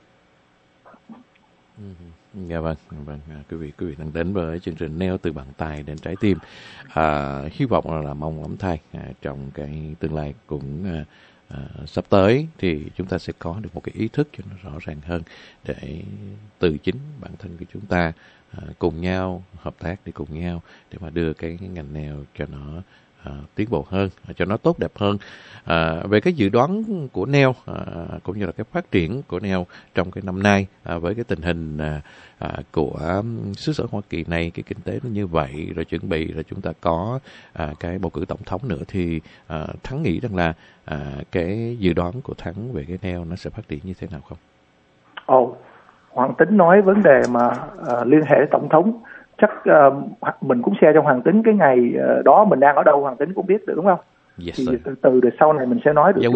Dạ vâng. Quý vị đang đến với chương trình Neo từ bàn tay đến trái tim. Hy vọng là mong lắm thay trong cái tương lai cũng sắp tới thì chúng ta sẽ có được một cái ý thức cho nó rõ ràng hơn, để từ chính bản thân của chúng ta cùng nhau hợp tác, để cùng nhau để mà đưa cái ngành nail cho nó tiến bộ hơn, cho nó tốt đẹp hơn. Về cái dự đoán của nail cũng như là cái phát triển của nail trong cái năm nay, với cái tình hình của xứ sở Hoa Kỳ này, cái kinh tế nó như vậy, rồi chuẩn bị là chúng ta có cái bầu cử tổng thống nữa, thì Thắng nghĩ rằng là cái dự đoán của Thắng về cái nail nó sẽ phát triển như thế nào không? Hoàng Tính nói vấn đề mà liên hệ tổng thống, chắc mình cũng share cho Hoàng Tính cái ngày đó mình đang ở đâu, Hoàng Tính cũng biết được đúng không? Yes, thì từ sau này mình sẽ nói được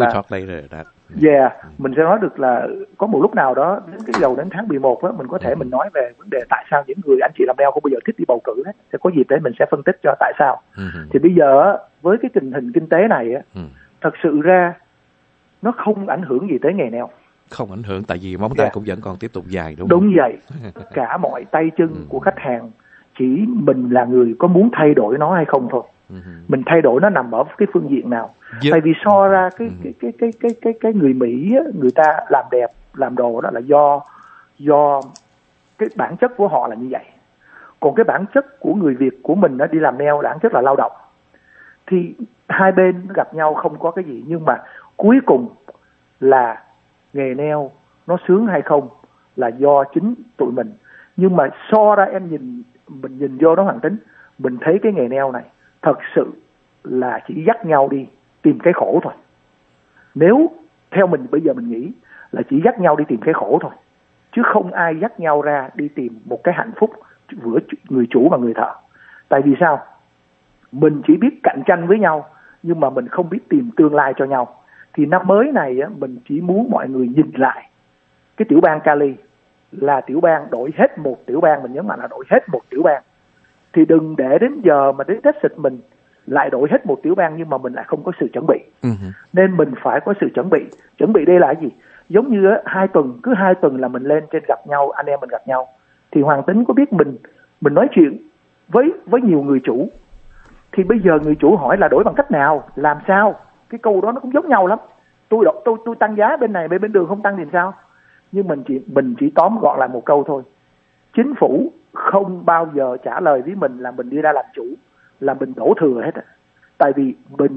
mình sẽ nói được là có một lúc nào đó đến cái đầu đến tháng 11 đó, mình có thể mình nói về vấn đề tại sao những người anh chị làm nail không bao giờ thích đi bầu cử hết. Sẽ có dịp để mình sẽ phân tích cho tại sao. Thì bây giờ với cái tình hình kinh tế này thật sự ra nó không ảnh hưởng gì tới nghề nail. Không ảnh hưởng, tại vì móng tay cũng vẫn còn tiếp tục dài, đúng không? Đúng vậy. Tất cả mọi tay chân của khách hàng, chỉ mình là người có muốn thay đổi nó hay không thôi. Mình thay đổi nó nằm ở cái phương diện nào? Tại vì so ra cái người Mỹ á, người ta làm đẹp, làm đồ đó là do cái bản chất của họ là như vậy. Còn cái bản chất của người Việt của mình nó đi làm nail, bản chất là lao động. Thì hai bên gặp nhau không có cái gì, nhưng mà cuối cùng là nghề nail nó sướng hay không là do chính tụi mình. Nhưng mà so ra mình nhìn vô đó Hoàng Tính, mình thấy cái nghề nail này thật sự là chỉ dắt nhau đi tìm cái khổ thôi. Nếu theo mình bây giờ mình nghĩ là chỉ dắt nhau đi tìm cái khổ thôi, chứ không ai dắt nhau ra đi tìm một cái hạnh phúc giữa người chủ và người thợ. Tại vì sao? Mình chỉ biết cạnh tranh với nhau, nhưng mà mình không biết tìm tương lai cho nhau. Thì năm mới này mình chỉ muốn mọi người nhìn lại cái tiểu bang Cali là tiểu bang đổi hết một tiểu bang, mình nhấn mạnh là đổi hết một tiểu bang. Thì đừng để đến giờ mà đến Texas mình lại đổi hết một tiểu bang, nhưng mà mình lại không có sự chuẩn bị. Nên mình phải có sự chuẩn bị. Chuẩn bị đây là gì? Giống như cứ 2 tuần là mình lên trên gặp nhau, anh em mình gặp nhau. Thì Hoàng Tính có biết mình nói chuyện với nhiều người chủ. Thì bây giờ người chủ hỏi là đổi bằng cách nào, làm sao? Cái câu đó nó cũng giống nhau lắm. Tôi tăng giá bên này, bên đường không tăng thì sao? Nhưng mình chỉ tóm gọn lại một câu thôi. Chính phủ không bao giờ trả lời với mình là mình đi ra làm chủ là mình đổ thừa hết. Tại vì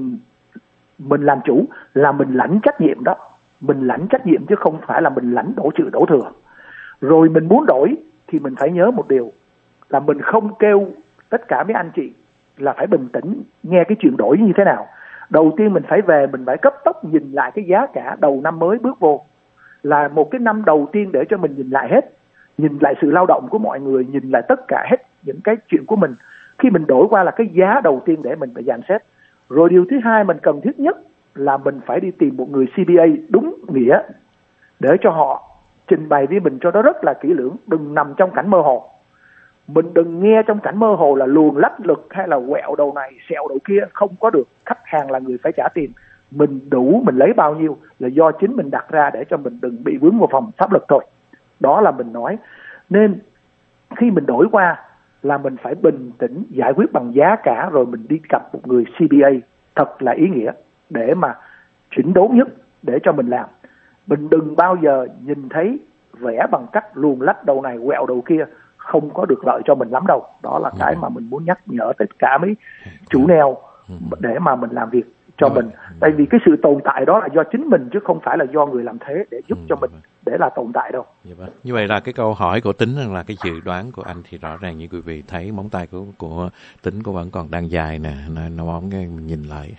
mình làm chủ là mình lãnh trách nhiệm đó. Mình lãnh trách nhiệm chứ không phải là mình lãnh đổ thừa. Rồi mình muốn đổi thì mình phải nhớ một điều là mình không kêu tất cả mấy anh chị là phải bình tĩnh nghe cái chuyện đổi như thế nào. Đầu tiên mình phải về, mình phải cấp tốc nhìn lại cái giá cả đầu năm mới bước vô. Là một cái năm đầu tiên để cho mình nhìn lại hết. Nhìn lại sự lao động của mọi người, nhìn lại tất cả hết những cái chuyện của mình. Khi mình đổi qua là cái giá đầu tiên để mình phải dàn xếp. Rồi điều thứ hai mình cần thiết nhất là mình phải đi tìm một người CPA đúng nghĩa để cho họ trình bày với mình cho nó rất là kỹ lưỡng. Đừng nằm trong cảnh mơ hồ. Mình đừng nghe trong cảnh mơ hồ là luồn lách lực hay là quẹo đầu này, xẹo đầu kia. Không có được. Khách hàng là người phải trả tiền. Mình đủ, mình lấy bao nhiêu là do chính mình đặt ra để cho mình đừng bị vướng vào phòng pháp luật thôi. Đó là mình nói. Nên khi mình đổi qua là mình phải bình tĩnh giải quyết bằng giá cả, rồi mình đi gặp một người CPA thật là ý nghĩa để mà chỉnh đốn nhất để cho mình làm. Mình đừng bao giờ nhìn thấy vẽ bằng cách luồn lách đầu này quẹo đầu kia, không có được lợi cho mình lắm đâu. Đó là cái mà mình muốn nhắc nhở tất cả mấy chủ nail để mà mình làm việc cho mình. Tại vì cái sự tồn tại đó là do chính mình chứ không phải là do người làm thế để giúp cho mình để là tồn tại đâu. Như vậy là cái câu hỏi của Tính là cái dự đoán của anh thì rõ ràng như quý vị thấy móng tay của Tính cũng vẫn còn đang dài nè, nó bóng nghe mình nhìn lại.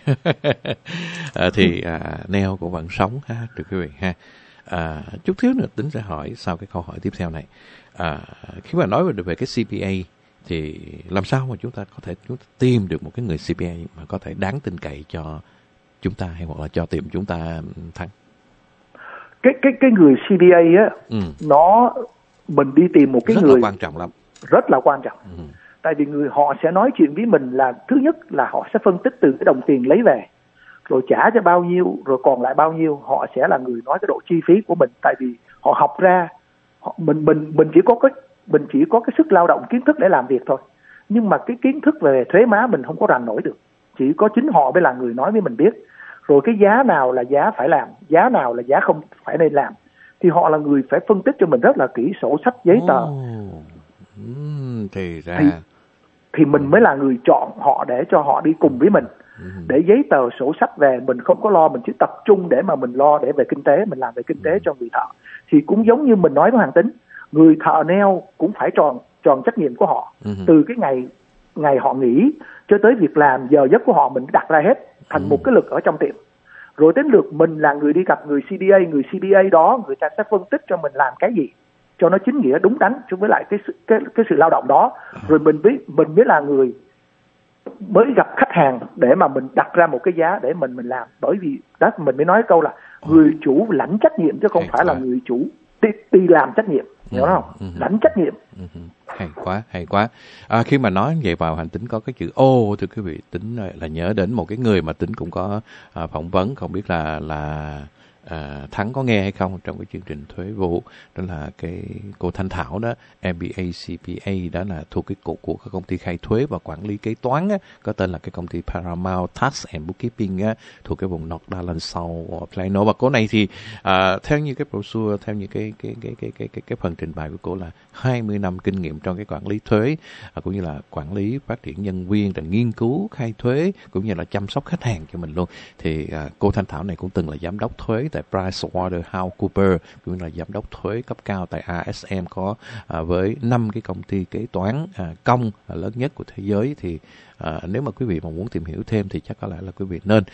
Thì nail cũng vẫn sống ha, được quý vị ha. Chút xíu nữa Tính sẽ hỏi sau cái câu hỏi tiếp theo này. Khi mà nói về cái CPA thì làm sao mà chúng ta có thể tìm được một cái người CPA mà có thể đáng tin cậy cho chúng ta hay hoặc là cho tiệm chúng ta thắng? Cái người CDA á, mình đi tìm một cái rất người là quan trọng lắm, rất là quan trọng. Tại vì họ sẽ nói chuyện với mình là thứ nhất là họ sẽ phân tích từ cái đồng tiền lấy về, rồi trả cho bao nhiêu, rồi còn lại bao nhiêu. Họ sẽ là người nói cái độ chi phí của mình, tại vì họ học ra, mình chỉ có cái sức lao động kiến thức để làm việc thôi, nhưng mà cái kiến thức về thuế má mình không có rành nổi được. Chỉ có chính họ mới là người nói với mình biết. Rồi cái giá nào là giá phải làm, giá nào là giá không phải nên làm, thì họ là người phải phân tích cho mình rất là kỹ sổ sách giấy tờ. Thì mình mới là người chọn họ để cho họ đi cùng với mình, để giấy tờ sổ sách về. Mình không có lo, mình chỉ tập trung để mà mình lo để về kinh tế, mình làm về kinh tế cho người thợ. Thì cũng giống như mình nói với Hoàng Tính, người thợ nail cũng phải tròn trách nhiệm của họ. Từ cái ngày họ nghỉ cho tới việc làm, giờ giấc của họ mình đặt ra hết thành một cái lực ở trong tiệm. Rồi đến lượt mình là người đi gặp người CDA đó người ta sẽ phân tích cho mình làm cái gì cho nó chính nghĩa đúng đắn với lại cái sự lao động đó. Rồi mình mới là người mới gặp khách hàng để mà mình đặt ra một cái giá để mình làm. Bởi vì đó mình mới nói câu là người chủ lãnh trách nhiệm chứ không phải là người chủ đi làm trách nhiệm, hiểu không? Lãnh trách nhiệm. Hay quá. Khi mà nói vậy vào Hành Tính có cái chữ ô, thưa quý vị, Tính là nhớ đến một cái người mà Tính cũng có phỏng vấn, không biết là Thắng có nghe hay không trong cái chương trình thuế vụ. Đó là cái cô Thanh Thảo đó, MBA CPA, đó là thuộc cái cục của cái công ty khai thuế và quản lý kế toán á, có tên là cái công ty Paramount Tax and Bookkeeping á, thuộc cái vùng North Dallas Plano. Và cô này thì theo như cái brochure, theo như cái phần trình bày của cô là 20 năm kinh nghiệm trong cái quản lý thuế, cũng như là quản lý phát triển nhân viên, rồi nghiên cứu khai thuế, cũng như là chăm sóc khách hàng cho mình luôn. Thì cô Thanh Thảo này cũng từng là giám đốc thuế tại PricewaterhouseCoopers, cũng là giám đốc thuế cấp cao tại ASM, có với 5 cái công ty kế toán công lớn nhất của thế giới. Thì nếu mà quý vị mà muốn tìm hiểu thêm thì chắc có lẽ là quý vị nên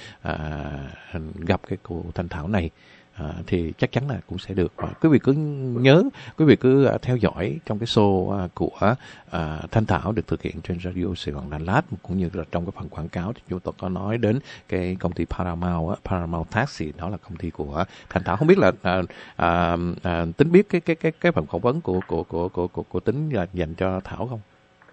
gặp cái cô Thanh Thảo này. Thì chắc chắn là cũng sẽ được. Quý vị cứ nhớ, quý vị cứ theo dõi trong cái show của Thanh Thảo được thực hiện trên Radio Sài Gòn Đà Lạt, cũng như là trong cái phần quảng cáo thì chúng tôi có nói đến cái công ty Paramount Tax, thì đó là công ty của Thanh Thảo. Không biết là Tính biết cái phần phỏng vấn của Tính là dành cho Thảo không?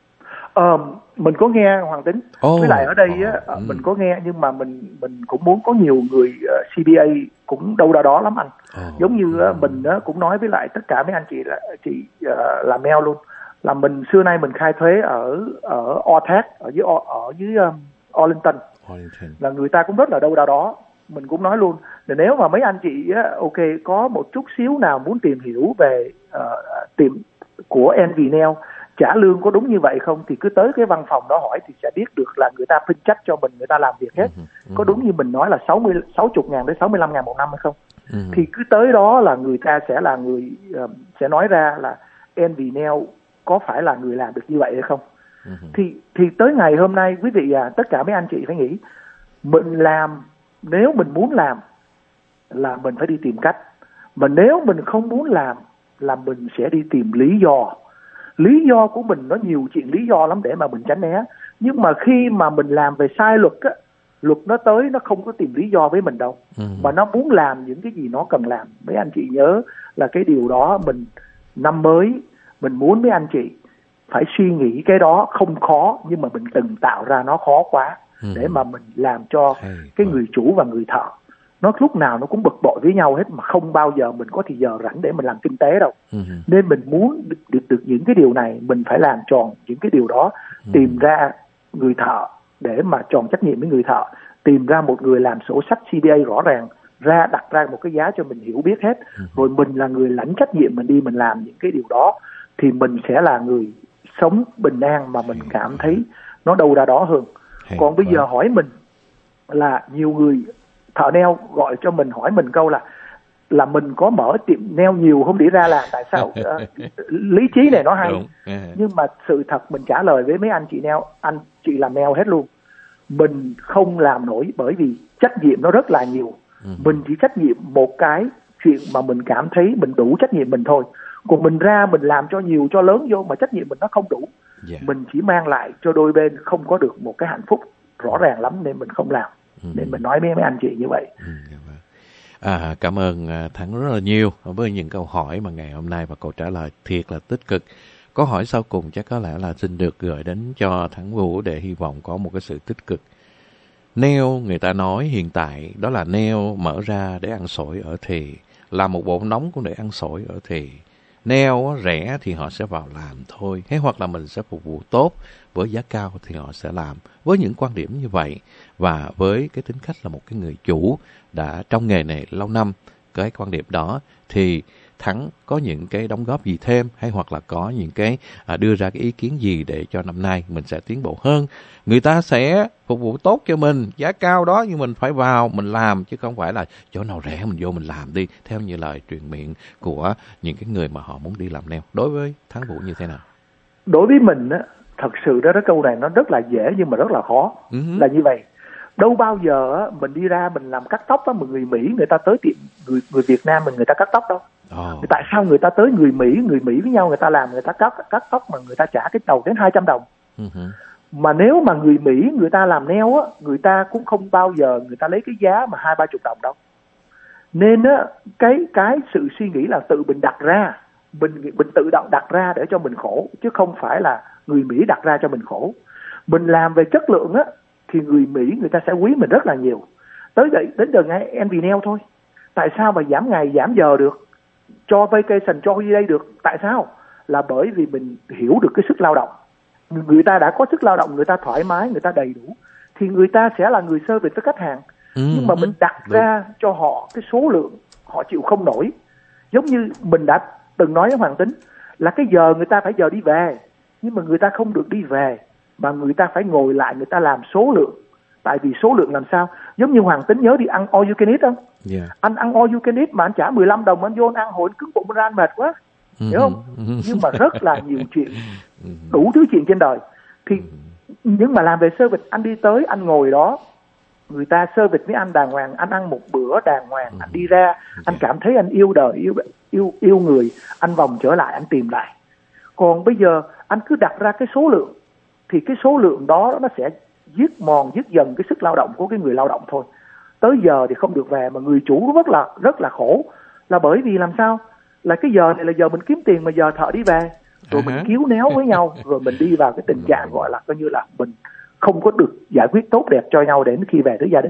Mình có nghe Hoàng Tính. Với lại ở đây mình có nghe, nhưng mà mình cũng muốn có nhiều người CPA cũng đâu đó lắm anh. Giống như mình cũng nói với lại tất cả mấy anh chị làm mail luôn, là mình xưa nay mình khai thuế ở Ortax, ở dưới Arlington, là người ta cũng rất là đâu đó. Mình cũng nói luôn là nếu mà mấy anh chị ok có một chút xíu nào muốn tìm hiểu về tiệm của NV Nail trả lương có đúng như vậy không, thì cứ tới cái văn phòng đó hỏi thì sẽ biết được là người ta phân trách cho mình, người ta làm việc hết có đúng như mình nói là 60.000 đến 65.000 một năm hay không. Thì cứ tới đó là người ta sẽ là người sẽ nói ra là NV Nail có phải là người làm được như vậy hay không. Thì tới ngày hôm nay quý vị tất cả mấy anh chị phải nghĩ, mình làm, nếu mình muốn làm là mình phải đi tìm cách, mà nếu mình không muốn làm là mình sẽ đi tìm lý do. Lý do của mình nó nhiều chuyện lý do lắm để mà mình tránh né. Nhưng mà khi mà mình làm về sai luật á, luật nó tới nó không có tìm lý do với mình đâu, mà nó muốn làm những cái gì nó cần làm. Mấy anh chị nhớ là cái điều đó, mình năm mới mình muốn mấy anh chị phải suy nghĩ cái đó không khó, nhưng mà mình từng tạo ra nó khó quá để mà mình làm cho cái người chủ và người thợ nó lúc nào nó cũng bực bội với nhau hết, mà không bao giờ mình có thì giờ rảnh để mình làm kinh tế đâu. Nên mình muốn được những cái điều này, mình phải làm tròn những cái điều đó. Tìm ra người thợ để mà tròn trách nhiệm với người thợ, tìm ra một người làm sổ sách CPA rõ ràng, đặt ra một cái giá cho mình hiểu biết hết. Rồi mình là người lãnh trách nhiệm, mình đi mình làm những cái điều đó, thì mình sẽ là người sống bình an mà mình cảm thấy nó đâu ra đó hơn. Còn bây giờ hỏi mình là nhiều người thợ nail gọi cho mình hỏi mình câu là mình có mở tiệm nail nhiều không để ra làm, tại sao? Lý trí này nó hay, nhưng mà sự thật mình trả lời với mấy anh chị nail, anh chị làm nail hết luôn, mình không làm nổi, bởi vì trách nhiệm nó rất là nhiều. Mình chỉ trách nhiệm một cái chuyện mà mình cảm thấy mình đủ trách nhiệm mình thôi, còn mình ra mình làm cho nhiều cho lớn vô mà trách nhiệm mình nó không đủ, mình chỉ mang lại cho đôi bên không có được một cái hạnh phúc rõ ràng lắm, nên mình không làm. Nên mình nói với mấy anh chị như vậy. Cảm ơn Thắng rất là nhiều với những câu hỏi mà ngày hôm nay và câu trả lời thiệt là tích cực. Câu hỏi sau cùng chắc có lẽ là xin được gửi đến cho Thắng Vũ để hy vọng có một cái sự tích cực. Neo người ta nói hiện tại đó là neo mở ra để ăn sổi ở thì, làm một bộ nóng cũng để ăn sổi ở thì. Neo rẻ thì họ sẽ vào làm thôi, hay hoặc là mình sẽ phục vụ tốt với giá cao thì họ sẽ làm. Với những quan điểm như vậy và với cái tính cách là một cái người chủ đã trong nghề này lâu năm, cái quan điểm đó thì Thắng có những cái đóng góp gì thêm, hay hoặc là có những cái đưa ra cái ý kiến gì để cho năm nay mình sẽ tiến bộ hơn, người ta sẽ phục vụ tốt cho mình, giá cao đó nhưng mình phải vào mình làm, chứ không phải là chỗ nào rẻ mình vô mình làm đi theo như lời truyền miệng của những cái người mà họ muốn đi làm nail. Đối với Thắng Vũ như thế nào? Đối với mình á, thật sự đó, cái câu này nó rất là dễ nhưng mà rất là khó. Là như vậy, đâu bao giờ á, mình đi ra mình làm cắt tóc á, mà người Mỹ người ta tới tiệm người Việt Nam mình người ta cắt tóc đâu. Tại sao người ta tới người Mỹ với nhau người ta làm, người ta cắt tóc mà người ta trả cái đầu đến 200 đồng. Mà nếu mà người Mỹ người ta làm nail á, người ta cũng không bao giờ người ta lấy cái giá mà 20-30 đồng đâu. Nên á, cái sự suy nghĩ là tự mình đặt ra, mình tự động đặt ra để cho mình khổ, chứ không phải là người Mỹ đặt ra cho mình khổ. Mình làm về chất lượng á thì người Mỹ người ta sẽ quý mình rất là nhiều. Tới đến giờ ngày NV Nail thôi, tại sao mà giảm ngày giảm giờ được, cho vacation cho holiday được? Tại sao? Là bởi vì mình hiểu được cái sức lao động. Người ta đã có sức lao động, người ta thoải mái, người ta đầy đủ thì người ta sẽ là người service với khách hàng. Nhưng mà mình đặt ra cho họ cái số lượng họ chịu không nổi. Giống như mình đã từng nói với Hoàng Tính là cái giờ người ta phải giờ đi về, nhưng mà người ta không được đi về mà người ta phải ngồi lại người ta làm số lượng. Tại vì số lượng làm sao? Giống như Hoàng Tính nhớ đi ăn all you can eat không? Anh ăn all you can eat mà anh trả 15 đồng anh vô anh ăn hồi anh cứng bụng anh ra mệt quá, hiểu không? Nhưng mà rất là nhiều chuyện, đủ thứ chuyện trên đời. Thì nhưng mà làm về service, anh đi tới anh ngồi đó, người ta service với anh đàng hoàng, anh ăn một bữa đàng hoàng, anh đi ra anh cảm thấy anh yêu đời, yêu người, anh vòng trở lại anh tìm lại. Còn bây giờ anh cứ đặt ra cái số lượng thì cái số lượng đó nó sẽ giết dần cái sức lao động của cái người lao động thôi. Tới giờ thì không được về mà người chủ rất là khổ, là bởi vì làm sao là cái giờ này là giờ mình kiếm tiền mà giờ thợ đi về, rồi mình cứu néo với nhau, rồi mình đi vào cái tình trạng gọi là coi như là mình không có được giải quyết tốt đẹp cho nhau đến khi về tới gia đình.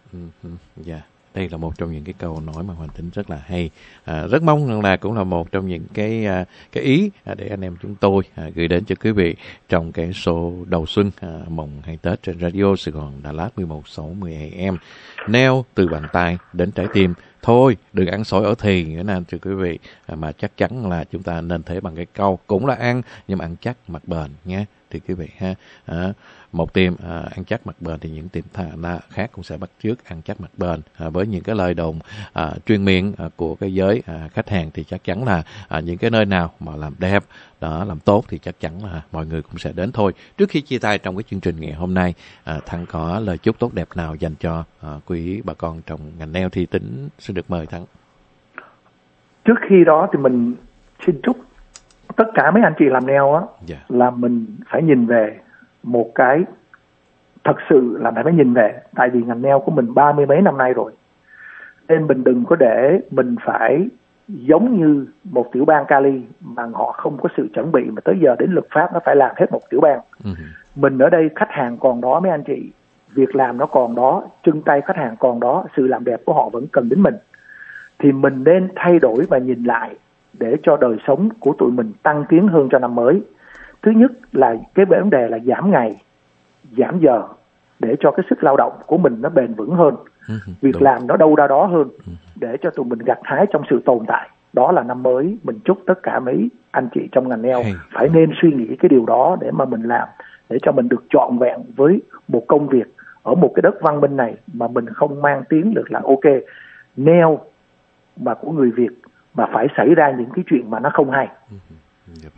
Đây là một trong những cái câu nói mà Hoàng Tính rất là hay. Rất mong rằng là cũng là một trong những cái ý để anh em chúng tôi gửi đến cho quý vị trong cái show đầu xuân mùng 2 Tết trên Radio Sài Gòn Đà Lạt 1160 AM. Nail từ bàn tay đến trái tim. Thôi, đừng ăn sổi ở thì nữa nè thưa quý vị, mà chắc chắn là chúng ta nên thể bằng cái câu cũng là ăn nhưng mà ăn chắc mặc bền nhé thì quý vị ha. Một tiệm ăn chắc mặc bền thì những tiệm khác cũng sẽ bắt chước ăn chắc mặc bền. Với những cái lời đồn truyền miệng của cái giới khách hàng thì chắc chắn là những cái nơi nào mà làm đẹp đó, làm tốt thì chắc chắn là mọi người cũng sẽ đến thôi. Trước khi chia tay trong cái chương trình ngày hôm nay, Thắng có lời chúc tốt đẹp nào dành cho quý bà con trong ngành nail thì Tính xin được mời Thắng. Trước khi đó thì mình xin chúc tất cả mấy anh chị làm nail á, là mình phải nhìn về một cái, thật sự là phải nhìn về, tại vì ngành nail của mình 30 mấy năm nay rồi, nên mình đừng có để mình phải giống như một tiểu bang Cali mà họ không có sự chuẩn bị mà tới giờ đến luật pháp nó phải làm hết một tiểu bang. Mình ở đây khách hàng còn đó mấy anh chị, việc làm nó còn đó, chân tay khách hàng còn đó, sự làm đẹp của họ vẫn cần đến mình. Thì mình nên thay đổi và nhìn lại để cho đời sống của tụi mình tăng tiến hơn cho năm mới. Thứ nhất là cái vấn đề là giảm ngày, giảm giờ để cho cái sức lao động của mình nó bền vững hơn, việc làm nó đâu ra đó hơn, để cho tụi mình gặt hái trong sự tồn tại. Đó là năm mới mình chúc tất cả mấy anh chị trong ngành nail phải nên suy nghĩ cái điều đó để mà mình làm, để cho mình được trọn vẹn với một công việc ở một cái đất văn minh này, mà mình không mang tiếng được là ok nail mà của người Việt mà phải xảy ra những cái chuyện mà nó không hay.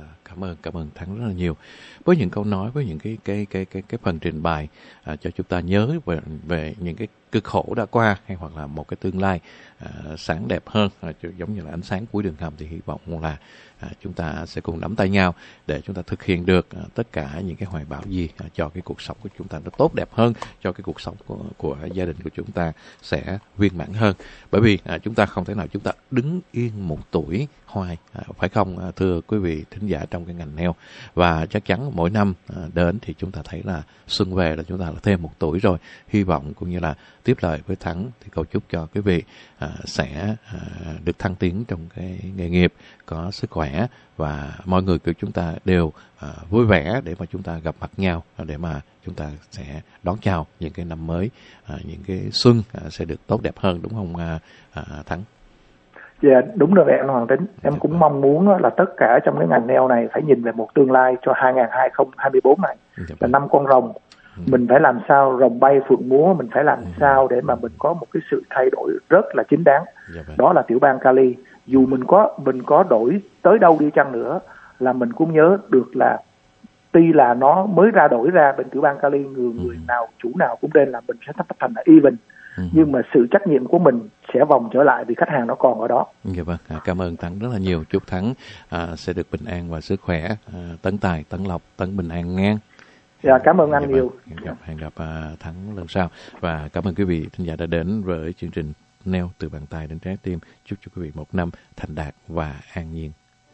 Cảm ơn Thắng rất là nhiều với những câu nói, với những cái phần trình bày cho chúng ta nhớ về những cái cực khổ đã qua, hay hoặc là một cái tương lai sáng đẹp hơn, giống như là ánh sáng cuối đường hầm. Thì hy vọng là chúng ta sẽ cùng nắm tay nhau để chúng ta thực hiện được tất cả những cái hoài bão gì cho cái cuộc sống của chúng ta nó tốt đẹp hơn, cho cái cuộc sống của gia đình của chúng ta sẽ viên mãn hơn. Bởi vì chúng ta không thể nào chúng ta đứng yên một tuổi hoài, phải không thưa quý vị thính giả trong cái ngành nail. Và chắc chắn mỗi năm đến thì chúng ta thấy là xuân về là chúng ta là thêm một tuổi rồi. Hy vọng cũng như là tiếp lời với Thắng thì cầu chúc cho quý vị sẽ được thăng tiến trong cái nghề nghiệp, có sức khỏe, và mọi người của chúng ta đều vui vẻ để mà chúng ta gặp mặt nhau, để mà chúng ta sẽ đón chào những cái năm mới, những cái xuân sẽ được tốt đẹp hơn, đúng không Thắng? Dạ, đúng rồi em Hoàng Tính. Em cũng mong muốn là tất cả trong cái ngành nail này phải nhìn về một tương lai cho 2024 này, là năm con rồng. Mình phải làm sao rồng bay phượng múa, mình phải làm sao để mà mình có một cái sự thay đổi rất là chính đáng. Đó là tiểu bang Cali. Dù mình có đổi tới đâu đi chăng nữa, là mình cũng nhớ được là tuy là nó mới đổi ra bên tiểu bang Cali, người nào chủ nào cũng nên là mình sẽ thành là even. Nhưng mà sự trách nhiệm của mình sẽ vòng trở lại vì khách hàng nó còn ở đó. Dạ vâng, cảm ơn Thắng rất là nhiều. Chúc Thắng sẽ được bình an và sức khỏe, tấn tài, tấn lộc, tấn bình an ngang. Dạ, cảm ơn anh nhiều. Hẹn gặp Thắng lần sau. Và cảm ơn quý vị thính giả đã đến với chương trình Nail từ bàn tay đến trái tim. Chúc cho quý vị một năm thành đạt và an nhiên.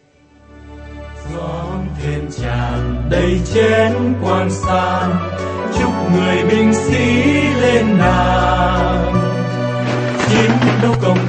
Gió thêm tràn đầy chén quan san, chúc người binh sĩ lên nàng chiến đấu công